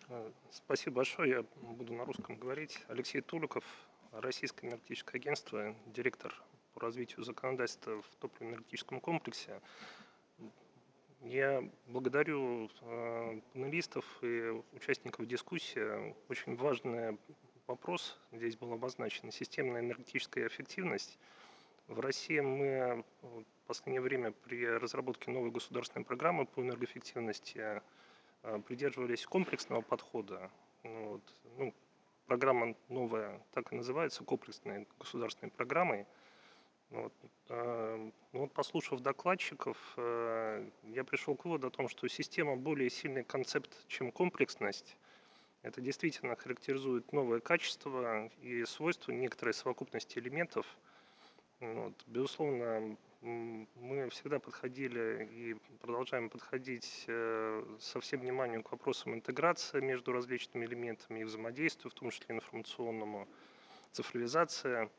Спасибо большое. Я буду на русском говорить. Алексей Туликов, Российское энергетическое агентство, директор по развитию законодательства в топливно-энергетическом комплексе. Я благодарю панелистов и участников дискуссии. Очень важный вопрос здесь был обозначен. Системная энергетическая эффективность. В России мы в последнее время при разработке новой государственной программы по энергоэффективности придерживались комплексного подхода. Вот. Ну, программа новая так и называется, комплексной государственной программой. Вот. Ну вот, послушав докладчиков, я пришел к выводу о том, что система более сильный концепт, чем комплексность. Это действительно характеризует новое качество и свойства некоторой совокупности элементов. Вот. Безусловно, мы всегда подходили и продолжаем подходить со всем вниманием к вопросам интеграции между различными элементами и взаимодействию, в том числе информационному, цифровизация.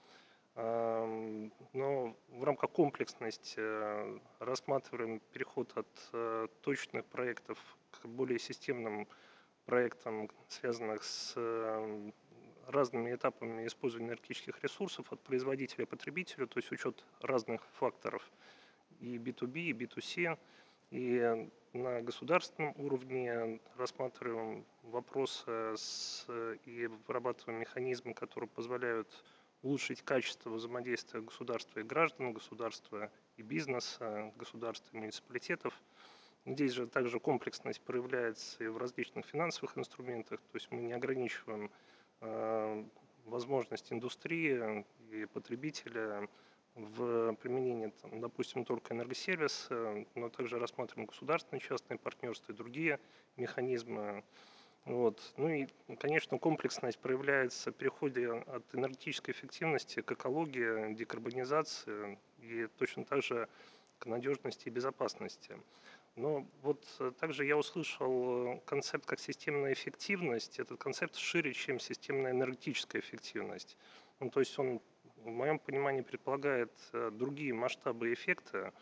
Но в рамках комплексности рассматриваем переход от точных проектов к более системным проектам, связанных с разными этапами использования энергетических ресурсов от производителя к потребителю, то есть учет разных факторов и B2B, и B2C. И на государственном уровне рассматриваем вопросы и вырабатываем механизмы, которые позволяют улучшить качество взаимодействия государства и граждан, государства и бизнеса, государства и муниципалитетов. Здесь же также комплексность проявляется и в различных финансовых инструментах, то есть мы не ограничиваем возможность индустрии и потребителя в применении, там, допустим, только энергосервиса, но также рассматриваем государственное частное партнерство и другие механизмы. Вот. Ну и, конечно, комплексность проявляется в переходе от энергетической эффективности к экологии, декарбонизации и точно так же к надежности и безопасности. Но вот также я услышал концепт как системная эффективность. Этот концепт шире, чем системная энергетическая эффективность. Ну, то есть он, в моем понимании, предполагает другие масштабы эффекта.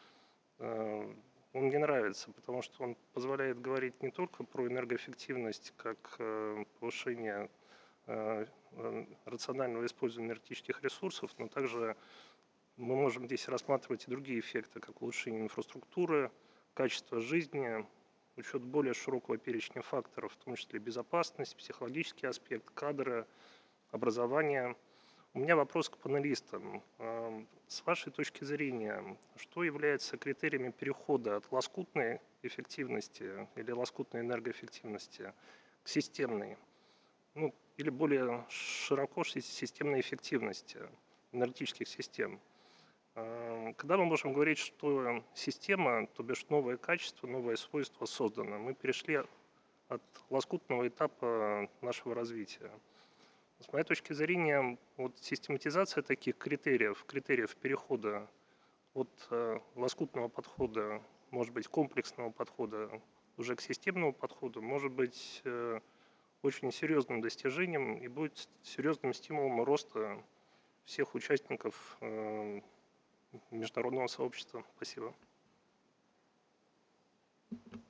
Он мне нравится, потому что он позволяет говорить не только про энергоэффективность как повышение рационального использования энергетических ресурсов, но также мы можем здесь рассматривать и другие эффекты, как улучшение инфраструктуры, качество жизни, учет более широкого перечня факторов, в том числе безопасность, психологический аспект, кадры, образование. У меня вопрос к панелистам. С вашей точки зрения, что является критериями перехода от лоскутной эффективности или лоскутной энергоэффективности к системной? Ну, или более широко системной эффективности энергетических систем? Когда мы можем говорить, что система, то бишь новое качество, новое свойство создано, мы перешли от лоскутного этапа нашего развития. С моей точки зрения, вот систематизация таких критериев перехода от лоскутного подхода, может быть, комплексного подхода уже к системному подходу, может быть очень серьезным достижением и будет серьезным стимулом роста всех участников международного сообщества. Спасибо.